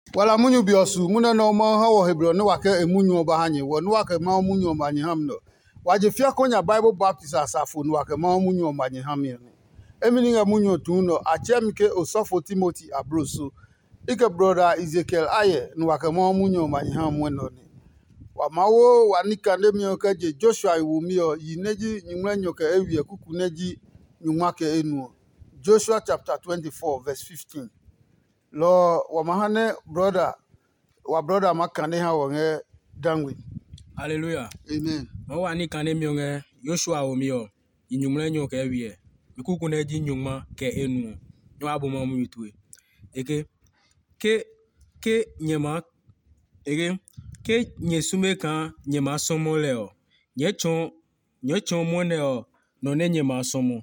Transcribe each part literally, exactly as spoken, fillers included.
Wala munyu biosu muna no ma ha wo hebro ne wake emunyu oba hanye wo ne wake ma munyu omanye ham no waje fia konya Bible Baptist asafo ne wake ma munyu omanye ham ye emini nga munyu tu no achemke osofo Timothy abroso ike brother Ezekiel aye ne wake ma munyu omanye ham weno ne wa mawo wanika ne mi okaje Joshua iwumio yineji nyumwa nyoke ewie kuku neji nyumwa ke enu Joshua chapter twenty-four verse fifteen. Lo wamahane brother wa brother makane ha wonge dangwi. Hallelujah. Amen. Mawa ni kane mionge Joshua omio inyumle nyo ke wie. Mikuku na ji nyuma ke enu. Nyo abo mamu yutwe. Eke ke ke nyema eke ke nyesume kan nyema somo leo. Nyechon nyechon moneo no ne nyema somo.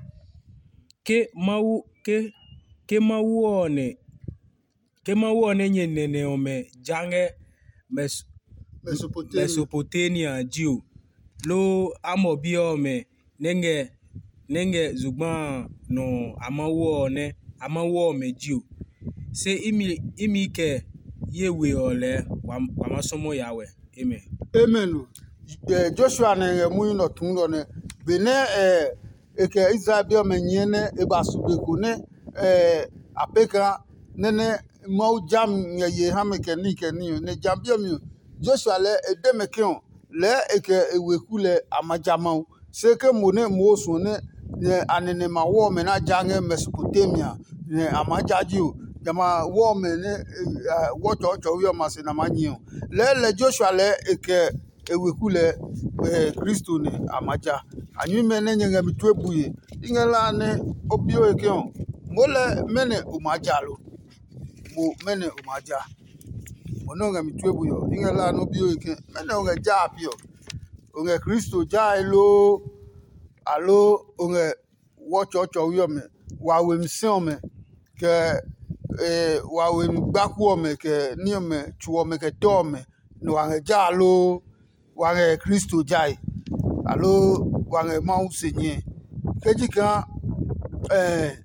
Ke mau ke ke mau one ke mau one nyenene ome jange mes Mesopotamia. Mesopotamia jiu lo amobi ome nenge nenge zugban no amawo one amawo ome jiu se imi imi ke yewe ole wa masomo yawe. Amen. Amen. Joshua ne munyu no tun no ne bene eh eke Israel bi omenyene ebasubeku ne eh apeka nene mau jam ye hameke ni ke ni ne jambio mi Joshua le edemekion le eke ewekule amajamau seke mone mosu ne ne anene ma wo me na jange Mesopotamia ne amajajiu jama wo me ne wo cho cho wi ma se na manyo le le Joshua le eke ewekule Kristo ne amaja anyu me ne nyanga mitwebuye ingala ne obio ekion mole mene umajalo mo mene umaja mononga mitwebu yo ingala no bio ike mene onga japio onga Kristo jailo alo onga wocho cho yo me wawe msiome ke eh wawe mbaku me ke niome chuo me ke tome no anga jalo wange Kristo jai alo wange mau senye kejika eh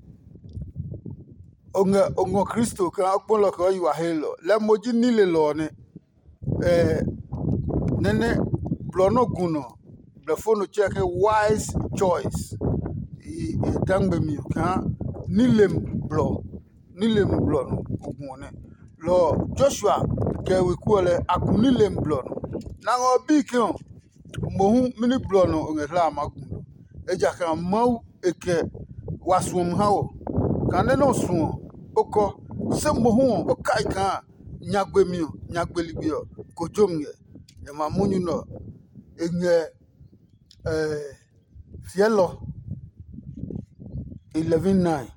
onga onga Kristo ka akpolo ko yiwa helo le moji nile lo ne eh nene blono guno blefono cheke wise choice i dangbe mi ka nilem blo nilem blo no ogune lo Joshua ke we kuole akunilem blo no na ngo bikon mohu mini blo no onga la maguno eja ka mau eke wasum hawo kane no suo oko se mohu okai kan nyagbemio nyagbelibio kojomye ya mamunyu no enye eh fielo eleven nine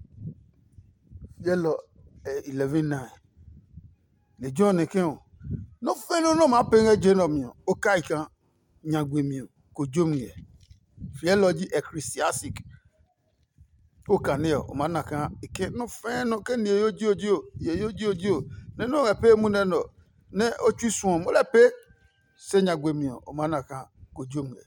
fielo eleven nine le jone ken no feno no ma penga genomio okai kan nyagbemio kojomye fielo ji ecclesiastic okaneo omanaka ike no feno ke ni yoji oji o ye yoji oji o ne no epe mu ne no ne otwisun mo le pe senya gwemio omanaka kojomwe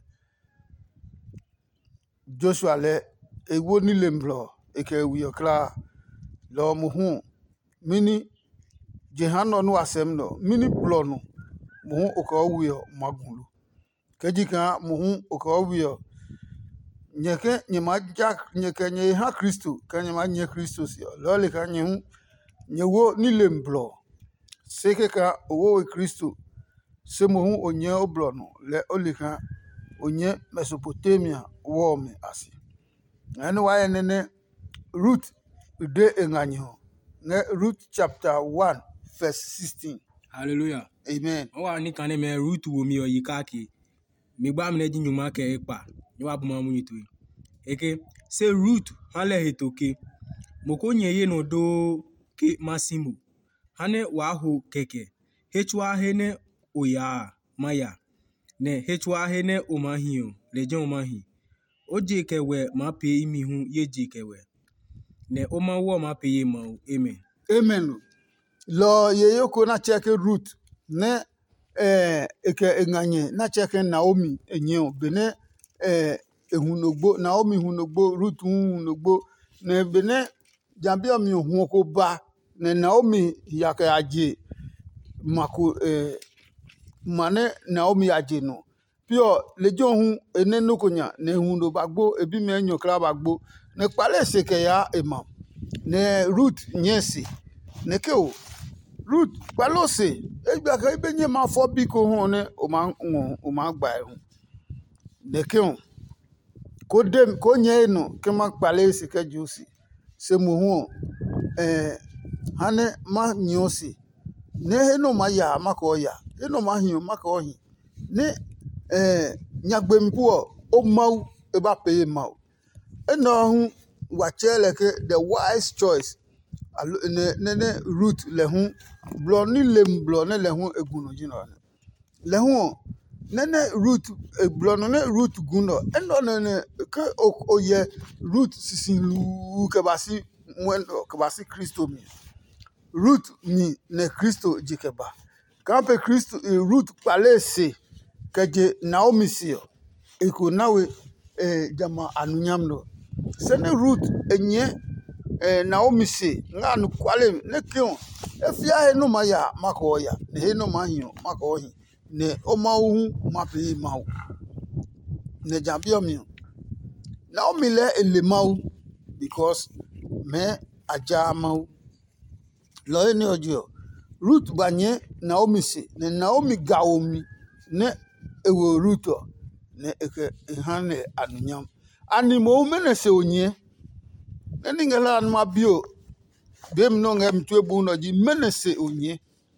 Joshua le ewo ni lemblo eke wi okla lo muhu mini jehano no asem no mini blo no muhu oko wi o magulu kejika muhu oko wi o nyeke nyema jak nyeke nye ha Kristo ka nyema nye Kristo si lole ka nye nyewo nile mblo seke ka owo we Kristo se mo hu onye oblo no le olika onye Mesopotamia wo me asi anu wa nene Ruth de enganyo ne Ruth chapter one verse sixteen. Hallelujah. Amen. Owa ni kane me Ruth wo mi oyikaki mi gba mne ji nyuma ke ipa ni wa buma mu yitwe eke se Ruth hale hitoke moko nyeye no do ke masimo hane wa ho keke hechwa hene oya maya ne hechwa hene omahio leje omahi oje kewe ma pe imi hu yeje kewe ne omawo ma pe ye ma. Amen. Amen. Lo yeyoko na check Ruth ne eh eke enganye na check Naomi enye bene eh ehunogbo Naomi hunogbo Ruth hunogbo ne bene jambia mi ohun ko ba ne Naomi yake aje mako eh mane Naomi aje no pio lejo hu ene no konya ne hu no bagbo ebi me enyo kra bagbo ne pale seke ya ema ne Ruth nyesi ne ke o Ruth palose egba ka ibenye ma fo biko hu ne o ma o ma gba hu ne ke o ko dem ko nye no ke ma pale seke jusi se mu hu eh hane ma nyosi ne eno ma ya maka ya eno ma hin maka ohin ne eh nyagbempo o mau e ba pe mau eno hu wa chele ke the wise choice ne ne ne Ruth le hu blo ni lem blo ne le hu egunu jino le hu ne ne Ruth blo no ne Ruth guno eno ne ne ke o ye Ruth sisin lu ke basi mwendo ke basi Kristo mi Ruth ni ne Kristo jikeba kampe Kristo Ruth palese keje Naomi sio iko nawe eh jama anunyam no se ne Ruth enye eh Naomi si nga nu kwale ne kion efia he no maya mako ya ne he no mahio mako hi ne o mawu mapi mawu ne jambio mi Naomi le ele mawu because me aja mawu lo ni ojo Ruth banye Naomi si ne Naomi gaomi ne ewo Ruth ne eke hane anunyam ani mo mene se onye ne ngala an mabio bem no ngem tuebu no ji mene se onye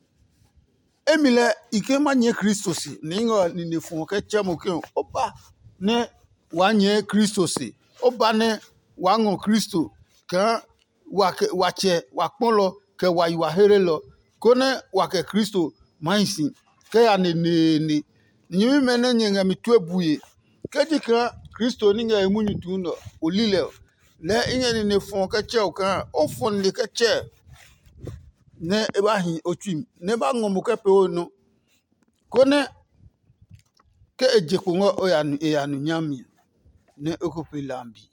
emile ike manye Kristo si ni ngo ni ne fun ke chemo ke oba ne wanye Kristo si oba ne wango Kristo ka wake wache wakpolo ke wayiwa here lo kone wake Kristo mainsi ke ya ne ne ne nyimi mene nyenga mituebuye ke dika Kristo ni nga emunyu tuno olile le inye ni ne fon ke che o kan o fon le ke che ne e ba hin otwim ne ba ngomu ke pe onu kone ke ejeko ngo o ya nu e ya nu nyami ne okupe lambi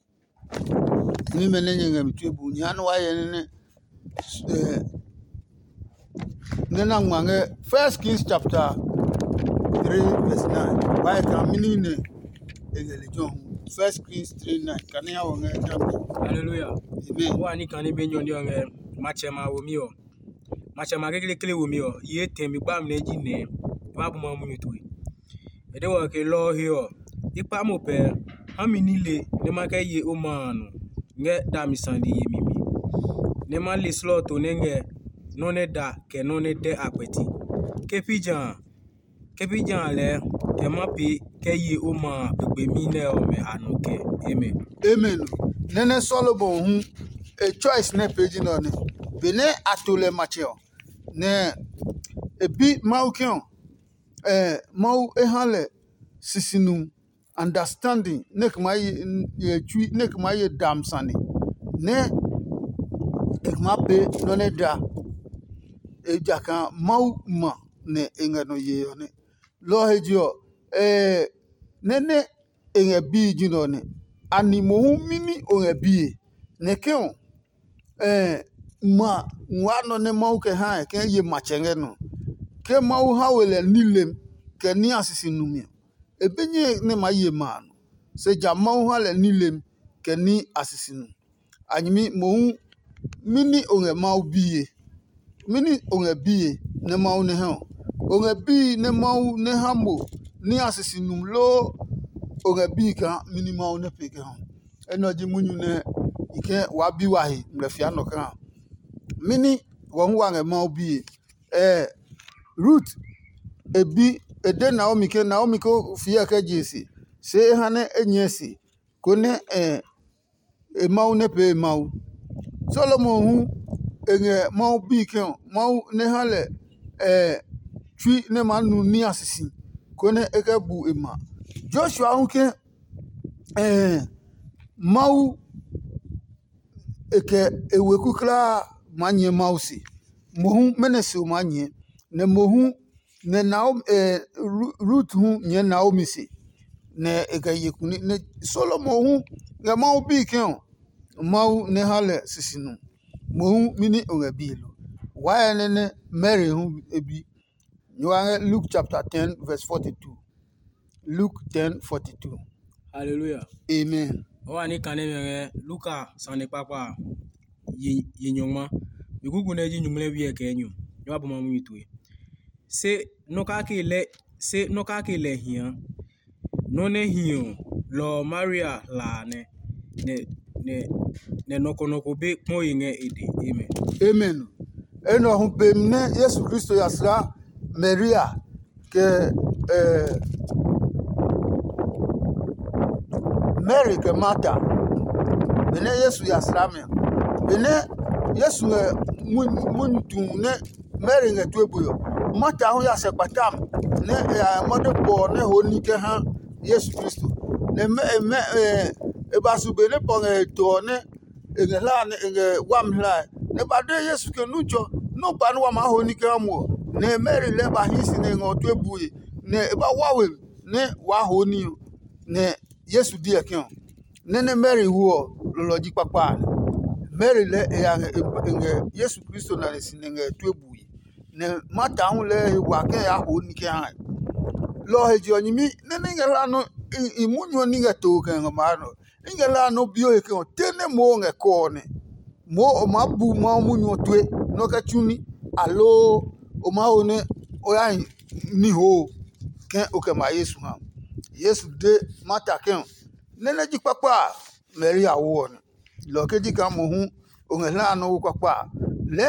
ni mene nyenga mituebu nya no wa ye ne eh nena ngwange First Kings chapter three verse nine why can meaning ne egele john First Kings three nine kan ya wonge jambi hallelujah amen wa ni kan ni benyo ni onge machema wo mi o machema kekele kele wo mi o ye temi gba mi ji ne ba bu ma mu yutu e de wo ke lo hi o ipa mo pe ami nile ne ma ke ye o manu nge da mi sandi ye mimi ne ma le slot to ne nge no ne da ke no ne de apeti ke pijan ke pijan le ke ma pe ke ye o ma pe mi ne o me anu ke amen amen nene Solomon hu a choice ne page no ne bene atole macheo ne ebi maukion eh mau ehale sisinu understanding ne kma ye twi ne kma ye damsane ne ekma pe no ne da ejaka mau ma ne engano ye ne lo hejio eh nene enga bi jino ne animo hu mini onga bi ne keon eh ma nwano ne mau ke ha ke ye machenge no ke mau ha wele nilem ke ni asisi numia ebenye ne ma ye ma no se ja mau ha le nilem ke ni asisi nu anyimi mo hu mini onga mau bi mini onga bi ne mau ne ha onga bi ne mau ne hamo ni asisi num lo onga bi ka mini mau ne pe ke ha eno ji munyu ne ike wa bi wa hi mrefia no kan mini won wa nge mau bi eh Ruth ebi ede Naomi ke Naomi ko fia ka jesi se hane enyesi ko ne eh e mau ne pe mau Solomon hu enge mau bi ke mau ne hale eh twi ne manu ni asisi ko ne eke bu ema Joshua hu ke eh mau eke eweku kla manye mausi mohu menese manye ne mohu ne Naomi eh Ruth hu nye Naomi si ne eke yekuni ne Solomon hu ga mau bi ke mau ne hale sisinu mohu mini onga bi lo Why nene Mary hu ebi. You are Luke chapter ten verse forty-two. Luke ten forty-two. Hallelujah. Amen. Owa ni kane me Luka sane papa yi yinyoma. Bikugu na ji nyumle wi e kenyu. Yo aboma mu yitwe. Se no ka ke le se no ka ke le hian. No ne hian lo Maria la ne ne ne ne noko noko be mo yinge ede. Amen. Amen. Eno hu be mne Yesu Kristo yasra Maria ke eh, Mary ke Martha. Bene Yesu yasra me. Bene Yesu mun mun ne Mary nge tuebuyo. Martha hu yase patam ne eh, mode bo ne honi ke ha Yesu Kristo. Ne me me eh, e basu bene po nge to ne nge la nge wam la ne bade Yesu ke nucho no ba no ma honi ke amo ne Mary le ba hisi ne ngo tuebuye ne e ba wawe ne wa honi ne Yesu di ekion ne ne Mary wo loloji papa Mary le e nge Yesu Kristo na le sinenge tuebuye ne Martha hu le wa ke ya honi ke ha lo heji onyimi ne nge la no imunyo ninga to ke ngama no nge la no bio e ke tene mo nge ko ne mo o mabu ma munyo twe no ka chuni alo o ma one o ya ni ho ke o ke ma Yesu ha Yesu de Martha ke nene ji papa Mary awo ne lo ke ji ka mo hu o nge la no papa le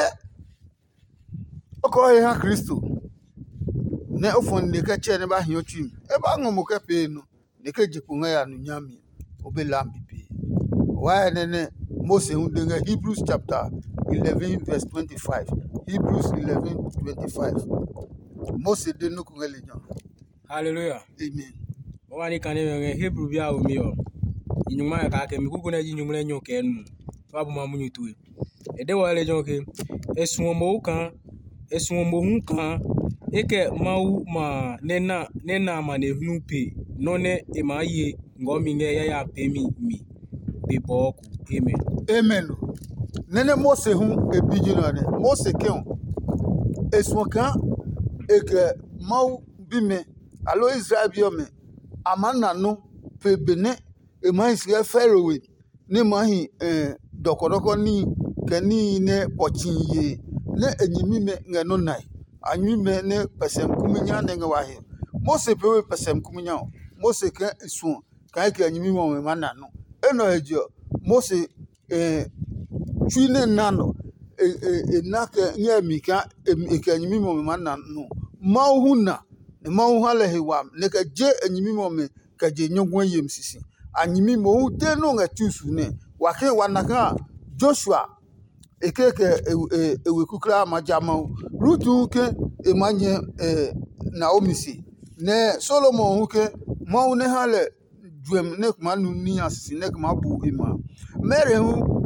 o ko he ha Kristo ne ofon de ka che ne ba hi otu e ba ngomo ke pe no ne ke jipunga ya no nyami obe lambi pe wa nene Mose hu de Hebrews chapter eleven verse twenty-five. Hebrews eleven twenty-five. Mose de no kungele jan. Hallelujah. Amen. Owa ni kane me Hebrew bia o mi o. Inyuma ka ke mi kugu na ji nyumle nyo ke nu. To aboma mu nyutue. E de wa le jon ke esuomo kan esuomo hu kan eke mau ma nena nena ma ne hunu pe no ne e ma ye ngomi nge ya ya pe mi mi be boku. Amen. Amen. Nene Mose hu ebiji no ne Mose ke on esuon kan eke mau bime alo Israel bi o me amana no pe bene e ma Israel Pharaoh ne ma hi eh dokodoko ni kani ne pochinye ne enyimi me nge no nai anyi me ne pesem kuminya ne nge wa he Mose pe we pesem kuminya Mose ke esuon kan ke enyimi mo me mana no eno ejo Mose eh twine nano e e na ke nye mika e ke enyimi mo me mana no mauhuna ne mauhala hewa ne ke je enyimi mo me ke je nyogwan yem sisi anyimi mo de no nga tusu ne wa ke wanaka Joshua ekeke ewe kukra majama rutu ke emanye Naomi si ne Solomon huke mau ne hale duem ne manu ni asisi ne ma bu ema Mary hu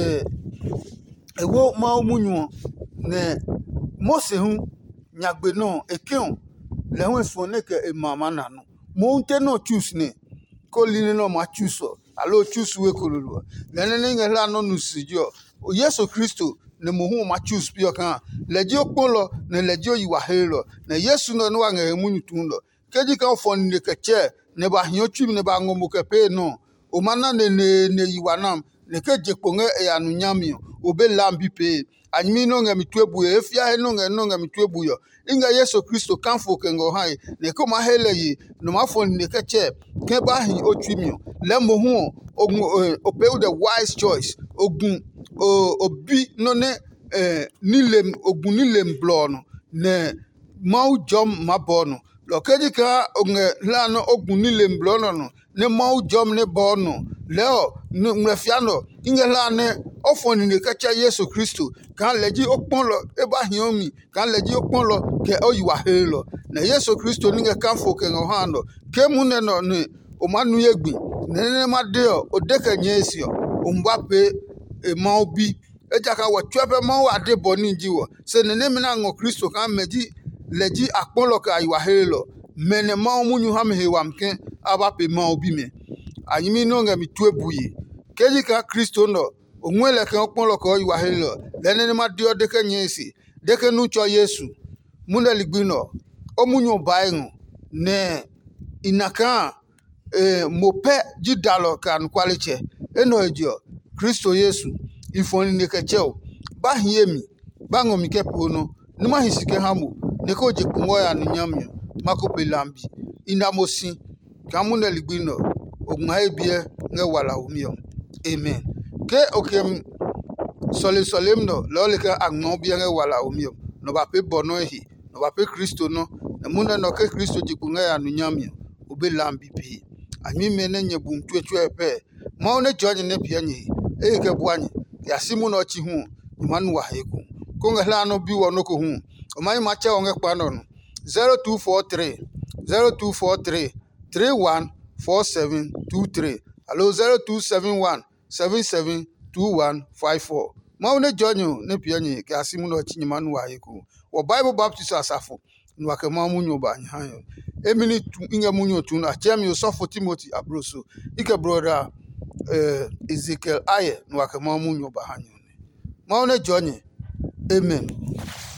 ewo mau munyo ne Mose hu nyagbe no ekeon le hu esfo ne ke emama na no mo nte no choose ne ko line no ma choose alo choose we kololo ne ne nge la no nusijo Yesu Kristo ne mohu ma choose pio kan leji okpolo ne leji oyiwa helo ne Yesu no no nge munyu tundo keji ka fon ne keche ne ba hion twim ne ba ngomo ke pe no o mana ne ne ne yiwa nam ne keje kponge e anu nyamio obe lambi pe anyimi no nge mitwebu efia he no nge no nge mitwebu yo inga Yesu Kristo kanfo ke ngo hai ne ko ma hele yi no ma fon ne keche ke ba hi otwimio le mohu ope the wise choice ogun obi no ne eh nilem ogun nilem blono ne mau jom mabono lo keji ka onge lano ogun nilem blono no ne mau jom ne bono leo mrefiano inge lane ofoni ne kacha Yesu Kristo kan leji okponlo eba hiomi kan leji okponlo ke oyiwa helo na Yesu Kristo ninge kanfo ke ngohando ke munne no ne o manu yegbi nene madeo odeke nyesio umbape e maubi ejaka wa twepe mau ade boni jiwo se nene mina ngo Kristo kan meji leji akponlo ka ayiwa helo mene mau munyu ham hewamke abape maubi me anyimi no nga mitwebuye keji ka Kristo no onwele kan okponlo ka ayiwa helo nene madeo deke nyesi deke nu cho Yesu muna ligbino omunyo baengu ne inaka eh, mope jidalo kan kwaliche eno ejo Kristo Yesu ifoni nekecheo ba hiemi ba ngomike pono numa hisike hamu neko je kungo ya nyamyo mako pelambi inamosi kamuna ligbino ogma ebie nge wala umio amen ke okem sole solemno lole ka agno bia nge wala umio no ba pe bono hi no ba pe Kristo no na muna no ke Kristo je kungo ya nyamyo obe lambi pe ami mene nye bum twetwe pe ma one joje ne pia nyi e ke buanye ya simu no chi hu manu wa heku ko nga la no bi wo no ko hu o mai ma che onge kwa no zero two four three zero two four three three one four seven two three allo zero two seven one seven seven two one five four ma one joje ne pia nyi ke asimu no chi manu wa heku wo Bible Baptist asafo nwa ke ma munyo ba nyan emini inye munyo tu na chem yo sofo Timothy abroso ike brother eh Ezekiel aye nwa ke ma munyo ba hanyo ma one joje amen.